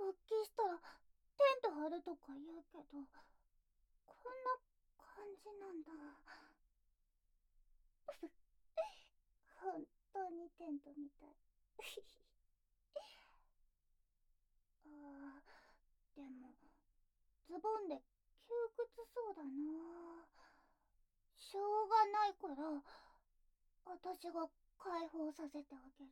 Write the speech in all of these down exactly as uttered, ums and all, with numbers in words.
勃起したらテント張るとか言うけど、こんな感じなんだ。本当にテントみたい。あー、でもズボンで窮屈そうだな。しょうがないから私が解放させてあげる。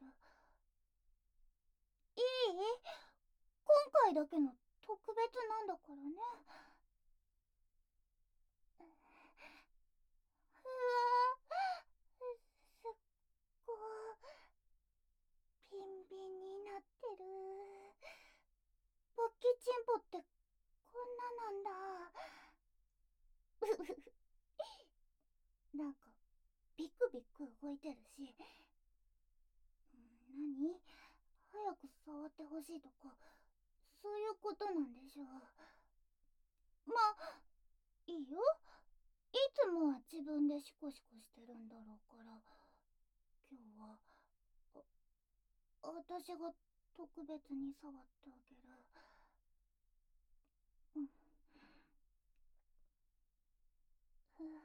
いい？今回だけの特別なんだからね。うわー、すっごいビンビンになってる。勃起チンポってこんななんだ。なんかビクビク動いてるし、何？早く触ってほしいとかそういうことなんでしょう。まあいいよ、いつもは自分でシコシコしてるんだろうから、今日はあ私が特別に触ってあげる。うん。ふわ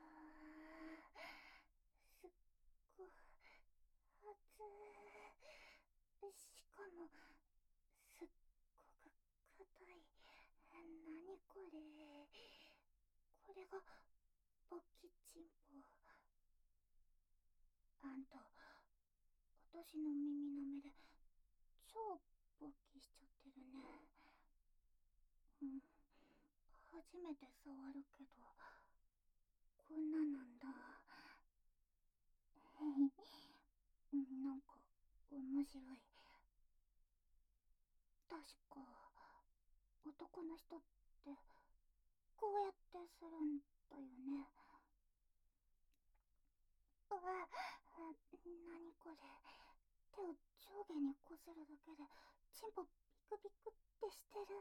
ー、すっごい熱い。しかもすっごく硬い。なにこれ。これが勃起チンポ。あんた私の耳の目で超勃起しちゃってるね。うん、初めて触るけどこんななんだ。うん、なんか面白い。確か男の人ってこうやってするんだよね。うわ、なにこれ。手を上下にこするだけでチンポビクビクってしてる。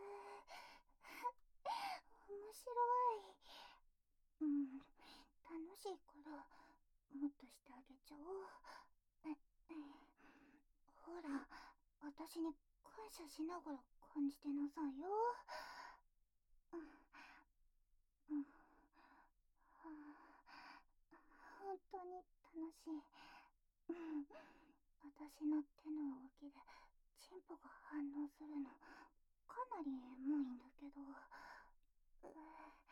面白い。うん、楽しいからもっとしてあげちゃおう。え、え、ほら、私に感謝しながら感じてなさいよ。うん、うん、はあ、本当に楽しい。うん、私の手の動きでチンポが反応するのかなりエモいんだけど、ううう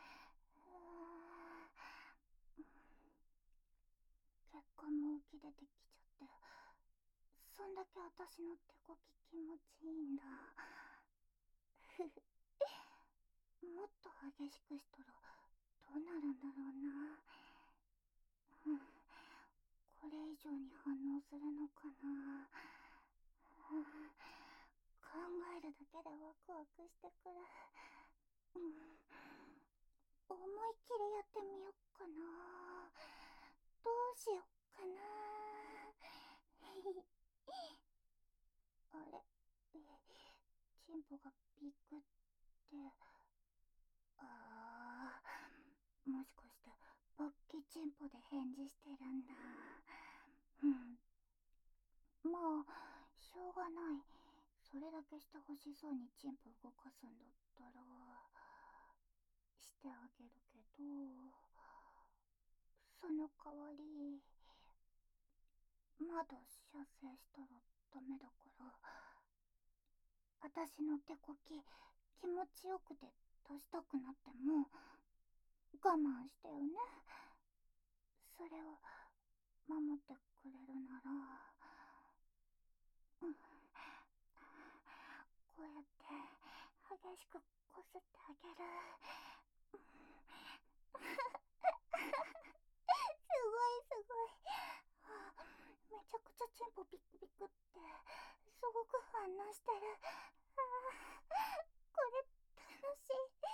血管も浮き出てきちゃって、そんだけ私の手こき気持ちいいんだ。もっと激しくしたらどうなるんだろうな。うん、これ以上に反応するのかな。うん、考えるだけでワクワクしてくる。うん、思いっきりやってみよっかな。どうしよっかな。あれ、チンポがビクって、あー、もしかして勃起チンポで返事してるんだ。うん、まあしょうがない。それだけしてほしそうにチンポ動かすんだったらしてあげるけど、その代わりまだ射精したらダメだから、私の手こき気持ちよくて出したくなっても我慢してよね。それを守ってくれるなら、うん、こうやって激しくこすってあげる。すごいすごい。あ、めちゃくちゃチンポビクビクってすごく反応してる。あ、これ楽しい。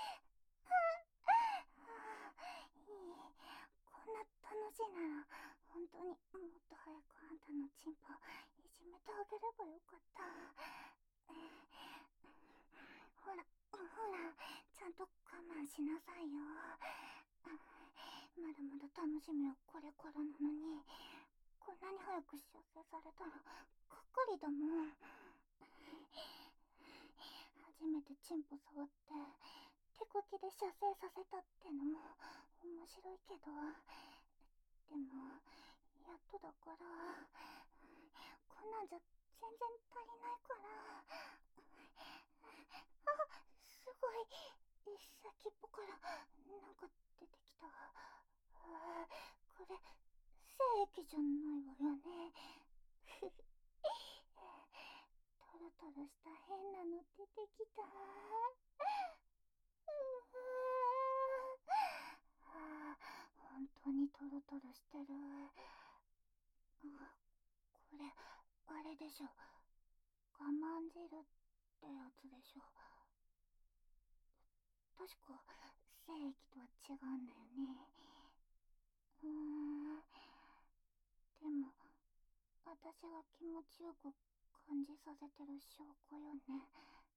あ、いい。こんな楽しいなら本当にもっと早くあんたのチンポいじめてあげればよかった。ほらほら、ちゃんと我慢しなさいよ。まだまだ楽しみはこれからなのに、こんなに早く射精されたらがっかりだもん。初初めてチンポ触って手こきで射精させたってのも面白いけど、でもやっとだから、こんなんじゃ全然足りないから。あ、すごい、先っぽからなんか出てきた。あ、これ精液じゃないわよね。トロトロした変なの出てきた。あ、本当にトロトロしてる。あ、これあれでしょ、我慢汁ってやつでしょ。確か精液とは違うんだよね。うーん、でも私が気持ちよく感じさせてる証拠よね。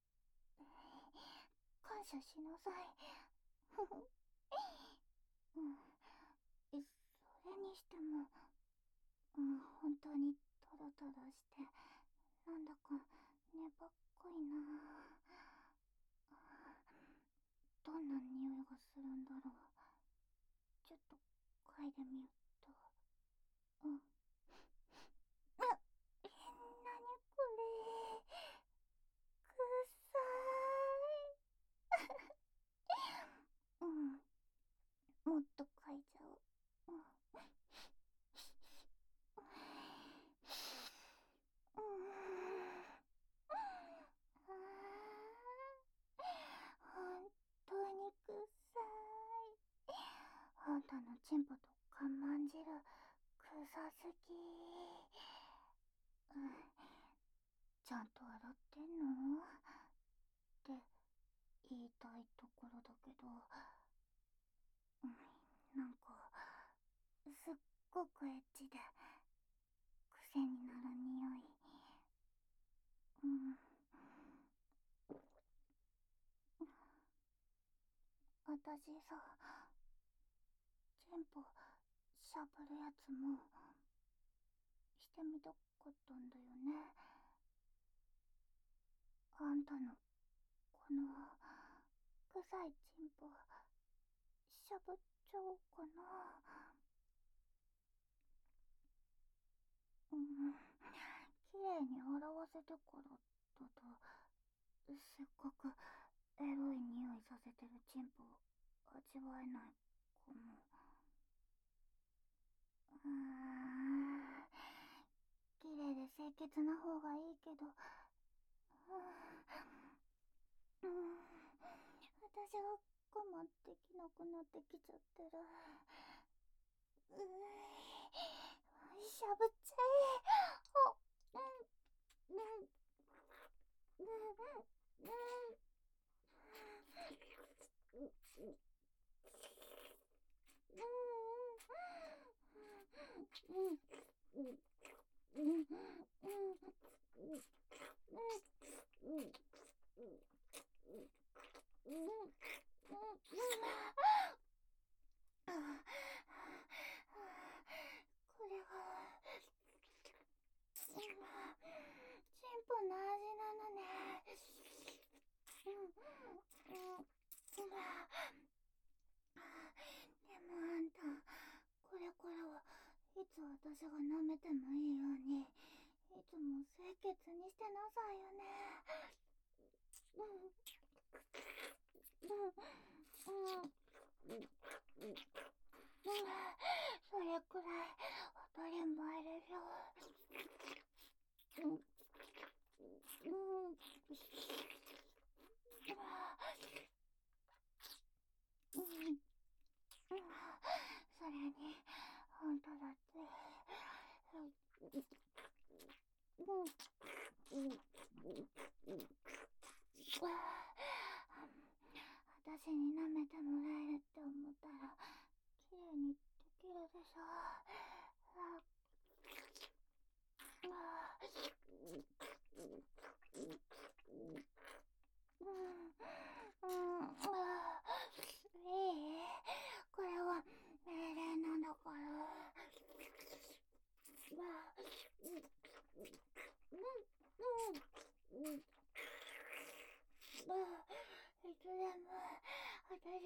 感謝しなさい。うん、それにしても、うん、本当にトロトロして、なんだか粘っこいな。どんな匂いがするんだろう。ちょっと嗅いでみよっと。うん。あ、え、なにこれ。くさーい。うん。もっと嗅いじゃおう。うん。うん。本当にくさい。あんたのチンポと我慢汁臭すぎ。うん、ちゃんと洗ってんのって言いたいところだけど、うん、なんかすっごくエッチで癖になる匂い。うん、私さ、チンポしゃぶるやつもしてみたかったんだよね。あんたのこの臭いチンポしゃぶっちゃおうかな。うん、綺麗に洗わせてからだと、せっかくエロい匂いさせてるチンポ味わえないかも。うーん、綺麗で清潔な方がいいけど、うーん、うん、私が我慢できなくなってきちゃってる。うーん、しゃぶっちゃえ。あ、うん、うん、うん、うん、うん、うん、うん、うん、これがチンポの味なのね。うん、うん、でもあんた、これからはいつ私が舐めてもいいように、いつも清潔にしてなさいよね。うん、うん、うん、うん、うん、それくらい当たり前でしょ。うん、うん、うん、うん、それにあんただって、うん、うん、うん、私に舐めてもらえるって思ったら綺麗にできるでしょ。ああ、うん、うん、あ、いい、これは命令なんだから。あ、うん、うん、うん、うん、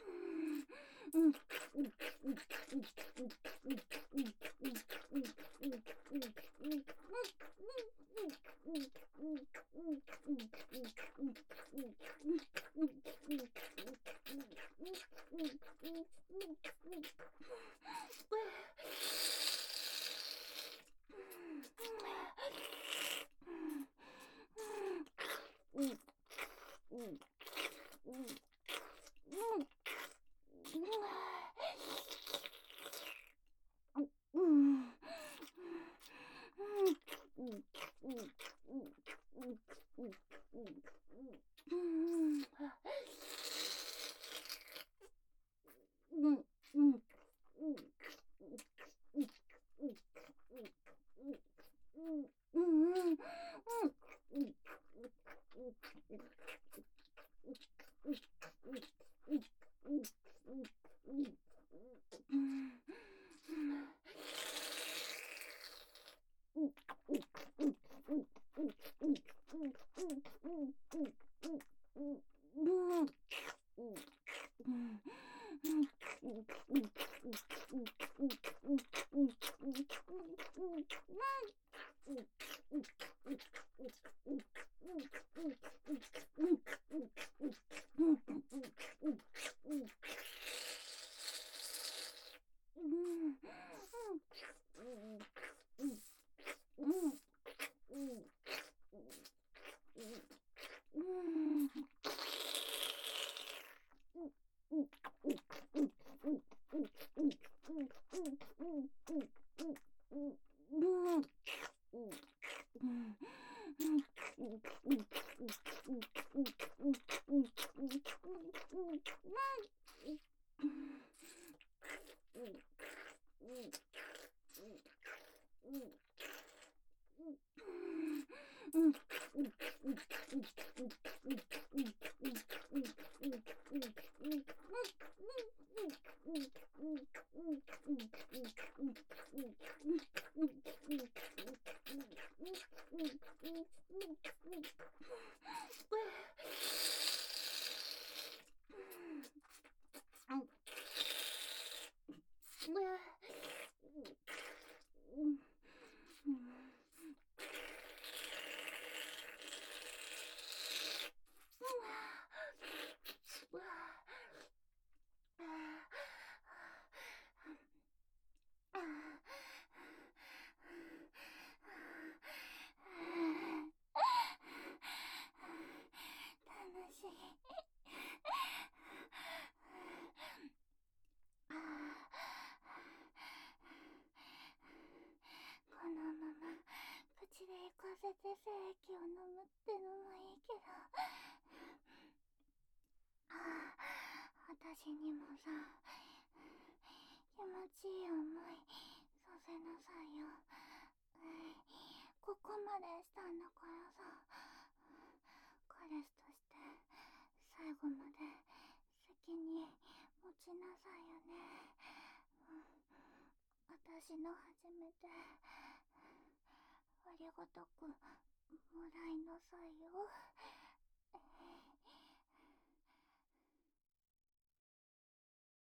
このまま口で行かせて精液を飲むってのもいいけど、私にもさ、気持ちいい思いさせなさいよ。ここまでしたんだからさ、彼氏として最後まで責任持ちなさいよね。私の初めてありがたくもらいなさいよ。